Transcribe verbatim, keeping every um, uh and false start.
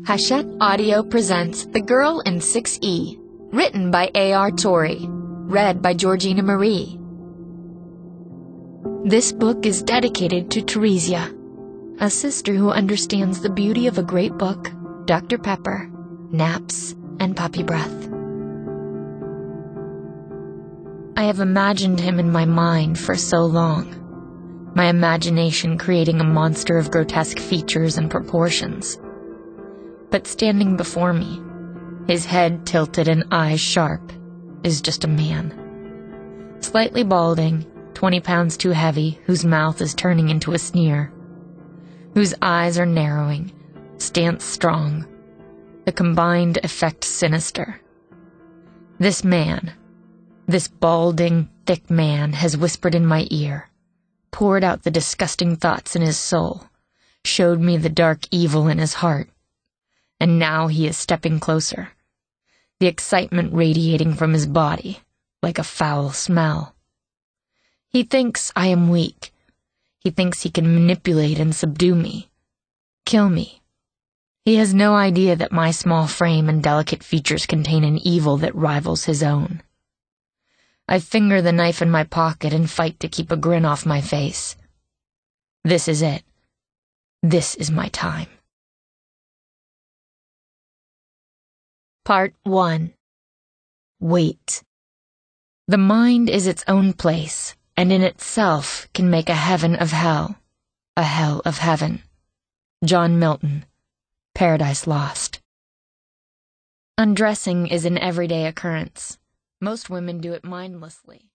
Hachette Audio presents The Girl in six E, written by A R Torrey, read by Georgina Marie. This book is dedicated to Theresia, a sister who understands the beauty of a great book, Doctor Pepper, naps, and puppy breath. I have imagined him in my mind for so long, my imagination creating a monster of grotesque features and proportions. But standing before me, his head tilted and eyes sharp, is just a man. Slightly balding, twenty pounds too heavy, whose mouth is turning into a sneer, whose eyes are narrowing, stance strong, the combined effect sinister. This man, this balding, thick man has whispered in my ear, poured out the disgusting thoughts in his soul, showed me the dark evil in his heart. And now he is stepping closer, the excitement radiating from his body like a foul smell. He thinks I am weak. He thinks he can manipulate and subdue me, kill me. He has no idea that my small frame and delicate features contain an evil that rivals his own. I finger the knife in my pocket and fight to keep a grin off my face. This is it. This is my time. Part one. Wait. The mind is its own place, and in itself can make a heaven of hell, a hell of heaven. John Milton, Paradise Lost. Undressing is an everyday occurrence. Most women do it mindlessly.